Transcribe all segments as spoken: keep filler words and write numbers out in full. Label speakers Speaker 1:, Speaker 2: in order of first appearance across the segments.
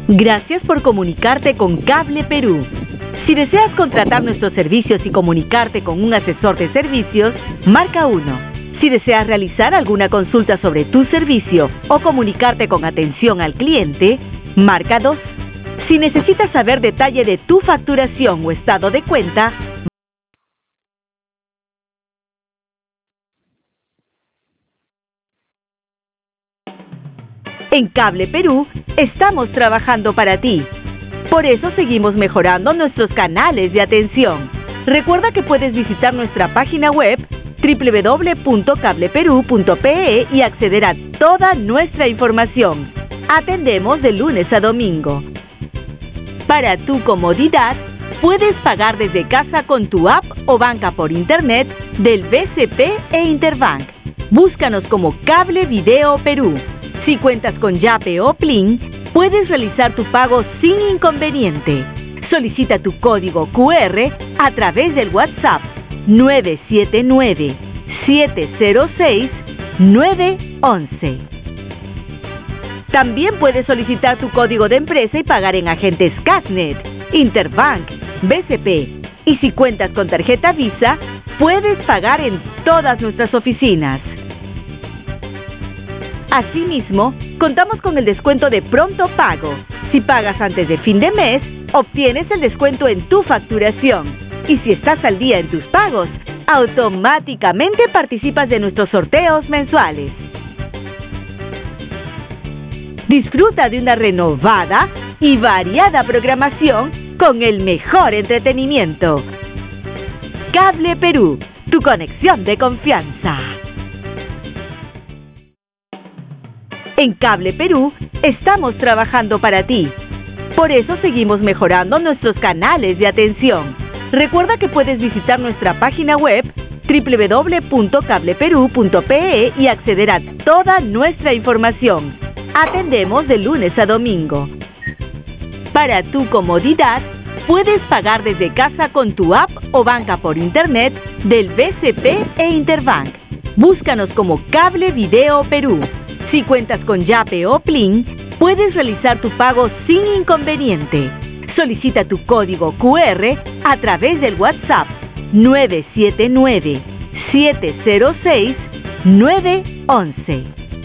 Speaker 1: Gracias por comunicarte con Cable Perú. Si deseas contratar nuestros servicios y comunicarte con un asesor de servicios, marca uno. Si deseas realizar alguna consulta sobre tu servicio o comunicarte con atención al cliente, marca dos. Si necesitas saber detalle de tu facturación o estado de cuenta, en Cable Perú estamos trabajando para ti. Por eso seguimos mejorando nuestros canales de atención. Recuerda que puedes visitar nuestra página web doble u doble u doble u punto cable perú punto pe e y acceder a toda nuestra información. Atendemos de lunes a domingo. Para tu comodidad, puedes pagar desde casa con tu app o banca por internet del B C P e Interbank. Búscanos como Cable Video Perú. Si cuentas con Yape o Plin, puedes realizar tu pago sin inconveniente. Solicita tu código cu erre a través del WhatsApp nueve siete nueve, siete cero seis, nueve once. También puedes solicitar tu código de empresa y pagar en agentes Casnet, Interbank, B C P. Y si cuentas con tarjeta Visa, puedes pagar en todas nuestras oficinas. Asimismo, contamos con el descuento de pronto pago. Si pagas antes de fin de mes, obtienes el descuento en tu facturación. Y si estás al día en tus pagos, automáticamente participas de nuestros sorteos mensuales. Disfruta de una renovada y variada programación con el mejor entretenimiento. Cable Perú, tu conexión de confianza. En Cable Perú estamos trabajando para ti. Por eso seguimos mejorando nuestros canales de atención. Recuerda que puedes visitar nuestra página web doble u doble u doble u punto cable perú punto pe e y acceder a toda nuestra información. Atendemos de lunes a domingo. Para tu comodidad, puedes pagar desde casa con tu app o banca por internet del B C P e Interbank. Búscanos como Cable Video Perú. Si cuentas con Yape o Plin, puedes realizar tu pago sin inconveniente. Solicita tu código cu erre a través del WhatsApp nueve siete nueve, siete cero seis, nueve once.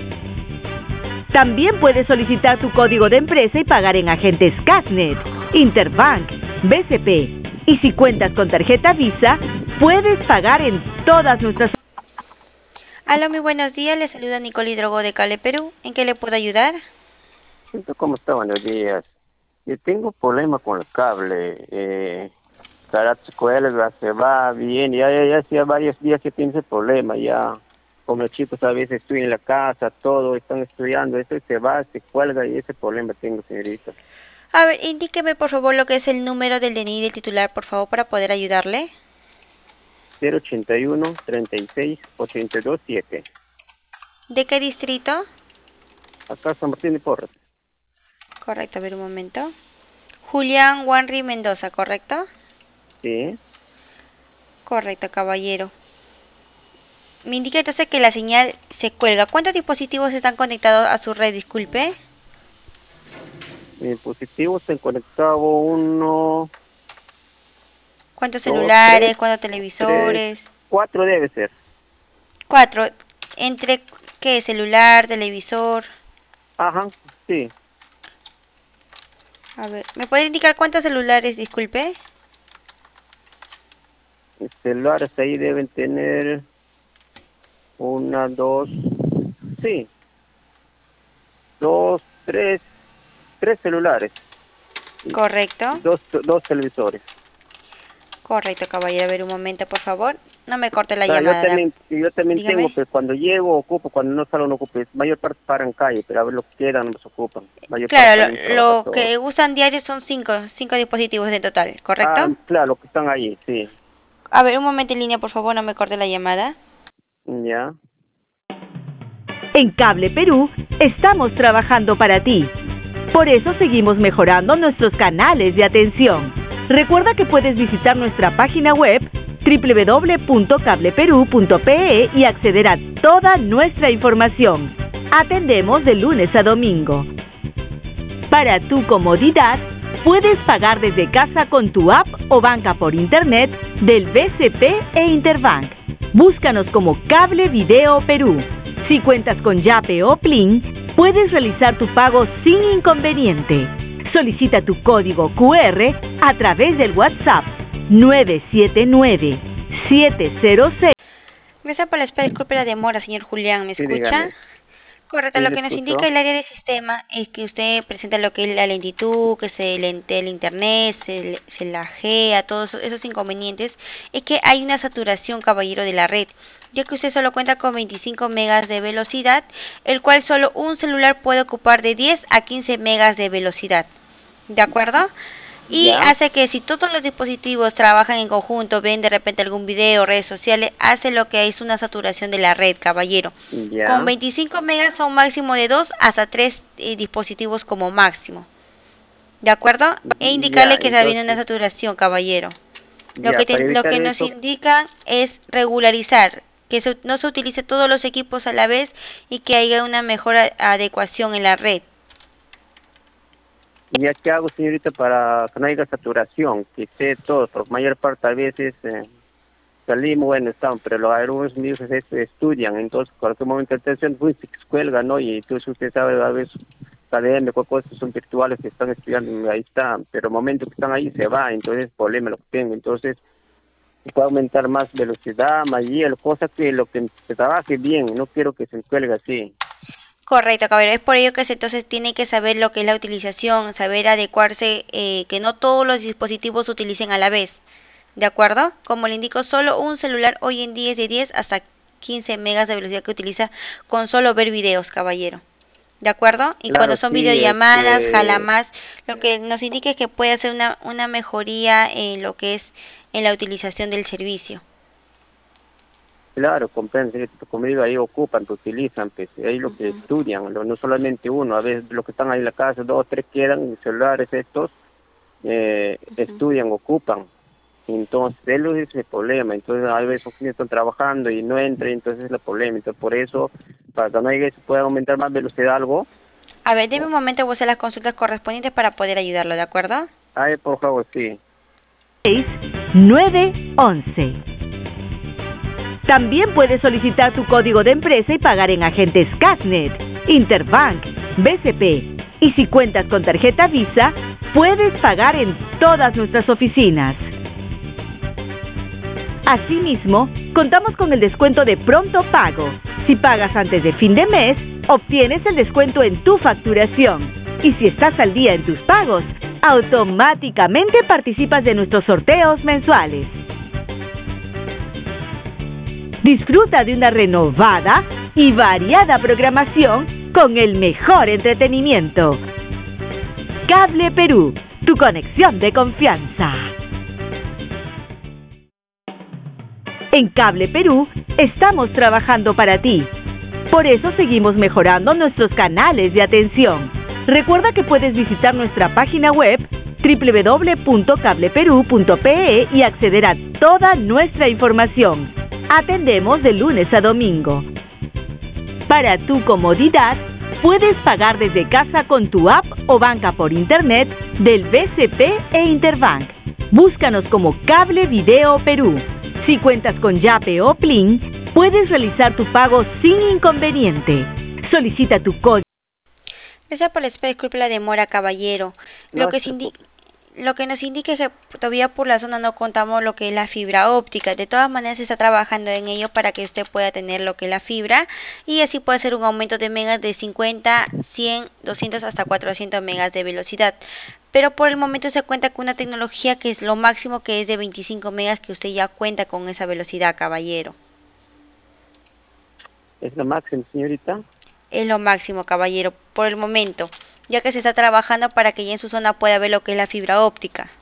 Speaker 1: También puedes solicitar tu código de empresa y pagar en agentes Casnet, Interbank, B C P. Y si cuentas con tarjeta Visa, puedes pagar en todas nuestras...
Speaker 2: Aló, muy buenos días, le saluda Nicole Hidrogo de Cable Perú. ¿En qué le puedo ayudar?
Speaker 3: ¿Cómo está? Buenos días. Yo tengo problema con el cable. Eh, cada cuelga, se va bien. Ya, ya, ya hacía varios días que tiene ese problema. Ya, como los chicos a veces estoy en la casa, todo, están estudiando, eso se va, se cuelga y ese problema tengo, señorita.
Speaker 2: A ver, indíqueme por favor lo que es el número del D N I del titular, por favor, para poder ayudarle.
Speaker 3: cero ochenta y uno, treinta y seis, ochenta y dos, siete.
Speaker 2: ¿De qué distrito?
Speaker 3: Acá San Martín de Porres.
Speaker 2: Correcto, a ver un momento. Julián Wanry Mendoza, ¿correcto?
Speaker 3: Sí.
Speaker 2: Correcto, caballero. Me indica entonces que la señal se cuelga. ¿Cuántos dispositivos están conectados a su red? Disculpe.
Speaker 3: Mi dispositivo se conectaba uno...
Speaker 2: ¿Cuántos
Speaker 3: Dos,
Speaker 2: celulares?
Speaker 3: tres,
Speaker 2: ¿Cuántos televisores?
Speaker 3: Tres, cuatro debe ser.
Speaker 2: Cuatro. ¿Entre qué? ¿Celular, televisor?
Speaker 3: Ajá, sí.
Speaker 2: A ver, ¿me puede indicar cuántos celulares? Disculpe.
Speaker 3: Los celulares ahí deben tener una, dos, sí. Dos, tres, tres celulares.
Speaker 2: Correcto.
Speaker 3: Dos, dos televisores.
Speaker 2: Correcto, caballero. A ver un momento, por favor. No me corte la
Speaker 3: O sea,
Speaker 2: llamada.
Speaker 3: Yo también, yo también
Speaker 2: Dígame.
Speaker 3: tengo, pero cuando llego ocupo, cuando no salgo no ocupo. Mayor parte paran calle, pero a ver lo que quedan no se ocupan. Mayor
Speaker 2: Claro,
Speaker 3: parte
Speaker 2: lo, lo
Speaker 3: todo.
Speaker 2: que usan diario son cinco, cinco dispositivos de total, ¿correcto?
Speaker 3: Ah, claro, los que están ahí, sí.
Speaker 2: A ver, un momento en línea, por favor, no me corte la llamada.
Speaker 3: Ya.
Speaker 1: En Cable Perú estamos trabajando para ti. Por eso seguimos mejorando nuestros canales de atención. Recuerda que puedes visitar nuestra página web doble u doble u doble u punto cable perú punto pe e y acceder a toda nuestra información. Atendemos de lunes a domingo. Para tu comodidad, puedes pagar desde casa con tu app o banca por internet del B C P e Interbank. Búscanos como Cable Video Perú. Si cuentas con Yape o Plin, puedes realizar tu pago sin inconveniente. Solicita tu código Q R a través del WhatsApp nueve siete nueve, siete cero cero.
Speaker 2: Gracias por la espera, disculpe la demora, señor Julián, ¿me
Speaker 3: Sí,
Speaker 2: escucha?
Speaker 3: dígame.
Speaker 2: Correcto,
Speaker 3: Sí,
Speaker 2: lo
Speaker 3: le
Speaker 2: que nos
Speaker 3: escucho.
Speaker 2: indica el área de sistema es que usted presenta lo que es la lentitud, que se lente el internet, se, se lajea, todos esos, esos inconvenientes, es que hay una saturación, caballero, de la red, ya que usted solo cuenta con veinticinco megas de velocidad, el cual solo un celular puede ocupar de diez a quince megas de velocidad, ¿de acuerdo? Y
Speaker 3: Ya,
Speaker 2: hace que si todos los dispositivos trabajan en conjunto, ven de repente algún video, redes sociales, hace lo que es una saturación de la red, caballero. Con
Speaker 3: ya,
Speaker 2: veinticinco megas son máximo de dos hasta tres eh, dispositivos como máximo. ¿De acuerdo? E
Speaker 3: ya.
Speaker 2: indicarle que se viene una
Speaker 3: Entonces,
Speaker 2: saturación, caballero. Lo
Speaker 3: ya,
Speaker 2: que,
Speaker 3: para
Speaker 2: te- lo
Speaker 3: evitar
Speaker 2: que nos
Speaker 3: eso,
Speaker 2: indica es regularizar, que se- no se utilice todos los equipos a la vez y que haya una mejor a- adecuación en la red.
Speaker 3: ya qué hago, señorita, para que no haya saturación, que esté todo, porque mayor parte a veces eh, salimos, bueno, estamos, pero los algunos míos es- estudian, entonces cualquier momento de atención, pues se cuelga, ¿no? Y entonces usted sabe, a veces académicos, cosas son virtuales que están estudiando, ahí están, pero el momento que están ahí se va, entonces es problema lo que tengo, entonces puede aumentar más velocidad, más hielo, cosa que lo que se trabaje bien, no quiero que se cuelgue así.
Speaker 2: Correcto, caballero. Es por ello que se- entonces tiene que saber lo que es la utilización, saber adecuarse, eh, que no todos los dispositivos se utilicen a la vez. ¿De acuerdo? Como le indico, solo un celular hoy en día es de diez hasta quince megas de velocidad que utiliza con solo ver videos, caballero. ¿De acuerdo? Y cuando
Speaker 3: Claro,
Speaker 2: son
Speaker 3: sí,
Speaker 2: videollamadas, jala
Speaker 3: este,
Speaker 2: más, lo que nos indica es que puede hacer una, una mejoría en lo que es en la utilización del servicio.
Speaker 3: claro, comprendo, sí, como digo, ahí ocupan, que utilizan, pues, ahí lo que
Speaker 2: Ujú,
Speaker 3: estudian, lo- no solamente uno, a veces los que están ahí en la casa, dos, tres quedan, celulares estos, eh,
Speaker 2: ujú.
Speaker 3: estudian, ocupan, entonces, él es el problema, entonces a veces los niños están trabajando y no entran, entonces es el problema, entonces por eso, para que no haya eso, pueda aumentar más velocidad algo,
Speaker 2: A ver, deme un momento, voy a hacer las consultas correspondientes para poder ayudarlo, ¿de acuerdo?
Speaker 3: ahí por favor, sí,
Speaker 1: seis nueve once. También puedes solicitar tu código de empresa y pagar en agentes Casnet, Interbank, B C P. Y si cuentas con tarjeta Visa, puedes pagar en todas nuestras oficinas. Asimismo, contamos con el descuento de pronto pago. Si pagas antes de fin de mes, obtienes el descuento en tu facturación. Y si estás al día en tus pagos, automáticamente participas de nuestros sorteos mensuales. Disfruta de una renovada y variada programación con el mejor entretenimiento. Cable Perú, tu conexión de confianza. En Cable Perú estamos trabajando para ti. Por eso seguimos mejorando nuestros canales de atención. Recuerda que puedes visitar nuestra página web doble u doble u doble u punto cable perú punto pe e y acceder a toda nuestra información. Atendemos de lunes a domingo. Para tu comodidad, puedes pagar desde casa con tu app o banca por internet del B C P e Interbank. Búscanos como Cable Video Perú. Si cuentas con Yape o Plin, puedes realizar tu pago sin inconveniente. Solicita tu código.
Speaker 2: Gracias por la espera, disculpe la demora, caballero. Lo
Speaker 3: no
Speaker 2: que,
Speaker 3: se
Speaker 2: se indi-
Speaker 3: preocupe.
Speaker 2: lo que nos indica es que todavía por la zona no contamos lo que es la fibra óptica. De todas maneras se está trabajando en ello para que usted pueda tener lo que es la fibra y así puede ser un aumento de megas de cincuenta, cien, doscientos hasta cuatrocientos megas de velocidad. Pero por el momento se cuenta con una tecnología que es lo máximo, que es de veinticinco megas, que usted ya cuenta con esa velocidad, caballero.
Speaker 3: Es lo máximo, señorita.
Speaker 2: Es lo máximo, caballero, por el momento, ya que se está trabajando para que ya en su zona pueda ver lo que es la fibra óptica.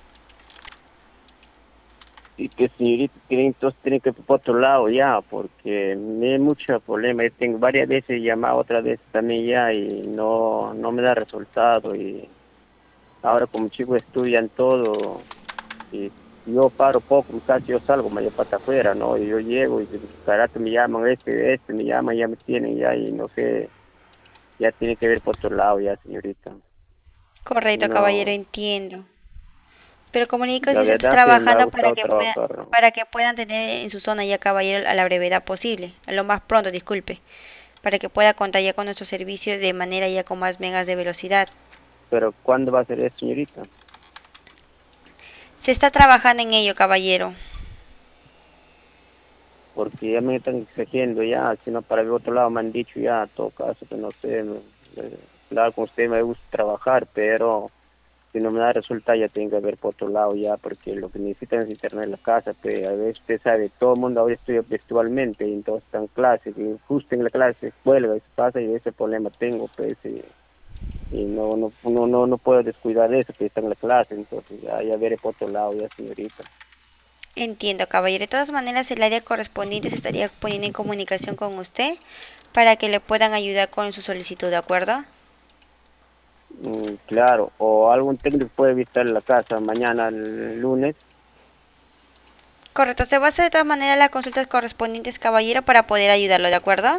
Speaker 3: Y que señorita, tiene- entonces tiene que ir por otro lado ya, porque me hay mucho problema. Yo tengo varias veces llamado, otras veces también ya, y no, no me da resultado. Y ahora como chicos estudian todo, y yo paro poco, muchachos, yo salgo medio para afuera, ¿no? Y yo llego y carajo me llaman, este, este, me llaman, ya me tienen ya, y no sé, ya tiene que ver por otro lado ya, señorita.
Speaker 2: Correcto, caballero,
Speaker 3: No,
Speaker 2: entiendo. Pero como le digo,
Speaker 3: la
Speaker 2: sí se está
Speaker 3: verdad que me ha
Speaker 2: trabajando para
Speaker 3: gustado
Speaker 2: que pueda,
Speaker 3: trabajar, ¿no?
Speaker 2: para que puedan tener en su zona ya, caballero, a la brevedad posible, a lo más pronto, disculpe, para que pueda contar ya con nuestro servicio de manera ya con más megas de velocidad.
Speaker 3: Pero ¿cuándo va a ser eso, señorita?
Speaker 2: Se está trabajando en ello, caballero.
Speaker 3: Porque ya me están exigiendo ya, si no para el otro lado me han dicho ya, en todo caso, que no sé, me- me- claro, con usted me gusta trabajar, pero si no me da resultado ya tengo que ver por otro lado ya, porque lo que necesitan es internet en la casa, pero a veces usted sabe, todo el mundo ahora estudia virtualmente, y entonces están en clase, y justo en la clase vuelve, se pasa y ese problema tengo, pues, y, y no, no, no, no, no puedo descuidar eso, que está en la clase, entonces ya, ya veré por otro lado ya, señorita.
Speaker 2: Entiendo, caballero. De todas maneras, el área correspondiente se estaría poniendo en comunicación con usted para que le puedan ayudar con su solicitud, ¿de acuerdo?
Speaker 3: Mm, claro, o algún técnico puede visitar la casa mañana, el lunes.
Speaker 2: Correcto, se va a hacer de todas maneras las consultas correspondientes, caballero, para poder ayudarlo, ¿de acuerdo?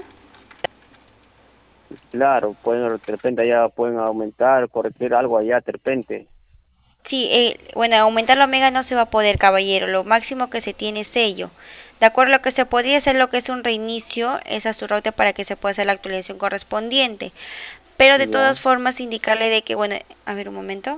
Speaker 3: Claro, pueden, de repente allá pueden aumentar, corregir algo allá de repente.
Speaker 2: Sí, eh, bueno, aumentar la omega no se va a poder, caballero. Lo máximo que se tiene es ello. De acuerdo, lo que se podría hacer, lo que es un reinicio, es a su router para que se pueda hacer la actualización correspondiente. Pero de
Speaker 3: Ya.
Speaker 2: todas formas, indicarle de que, bueno, a ver un momento.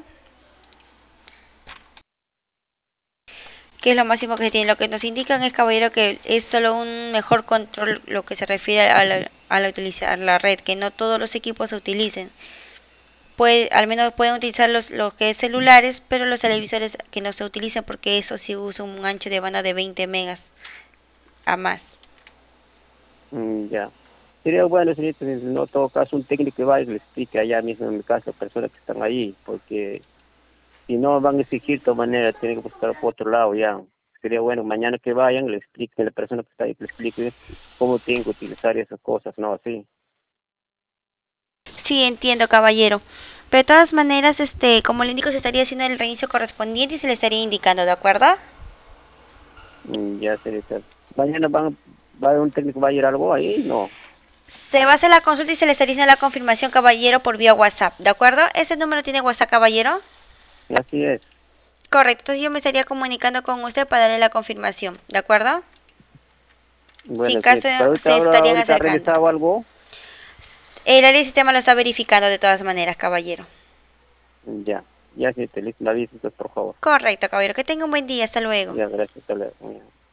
Speaker 2: Que es lo máximo que se tiene. Lo que nos indican es, caballero, que es solo un mejor control lo que se refiere a la, a la utilizar la red, que no todos los equipos se utilicen. Puede, al menos pueden utilizar los, lo que es celulares, pero los televisores que no se utilicen porque eso sí usa un ancho de banda de veinte megas a más.
Speaker 3: Mm, ya. Sería bueno, señorita, si no, en todo caso, un técnico que vaya y le explique allá mismo en mi casa, personas que están ahí, porque si no van a exigir de todas maneras, tienen que buscar por otro lado ya. Sería bueno, mañana que vayan, le explique a la persona que está ahí, que le explique cómo tienen que utilizar esas cosas, ¿no? Así.
Speaker 2: Sí, entiendo, caballero. Pero de todas maneras, este, como le indico, se estaría haciendo el reinicio correspondiente y se le estaría indicando, ¿de acuerdo?
Speaker 3: Mm, ya, señorita. Mañana van, va a haber un técnico, va a ir algo ahí, no.
Speaker 2: Se va a hacer la consulta y se le estaría haciendo la confirmación, caballero, por vía WhatsApp, ¿de acuerdo? ¿Ese número tiene WhatsApp, caballero?
Speaker 3: Así es.
Speaker 2: Correcto, entonces yo me estaría comunicando con usted para darle la confirmación, ¿de acuerdo? Si en
Speaker 3: Bueno, sí,
Speaker 2: caso
Speaker 3: pero ahorita,
Speaker 2: se
Speaker 3: ahora,
Speaker 2: estarían
Speaker 3: ahorita ha
Speaker 2: acercando.
Speaker 3: revisado algo.
Speaker 2: El área de sistema lo está verificando de todas maneras, caballero.
Speaker 3: Ya, ya sí, te listo, la visita, por favor.
Speaker 2: Correcto, caballero. Que tenga un buen día. Hasta luego.
Speaker 3: Ya, gracias, hasta luego. Ya.